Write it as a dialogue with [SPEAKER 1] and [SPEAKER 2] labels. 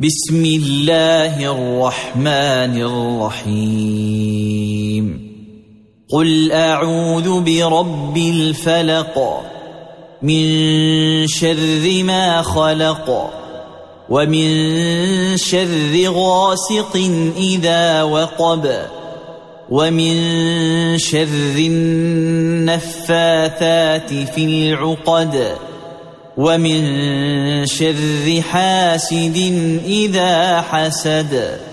[SPEAKER 1] بسم الله الرحمن الرحيم قل أعوذ برب الفلق من شر ما خلق ومن شر غاسق إذا وقب ومن شر النفاثات في العقد ومن شر حاسد إذا حسد.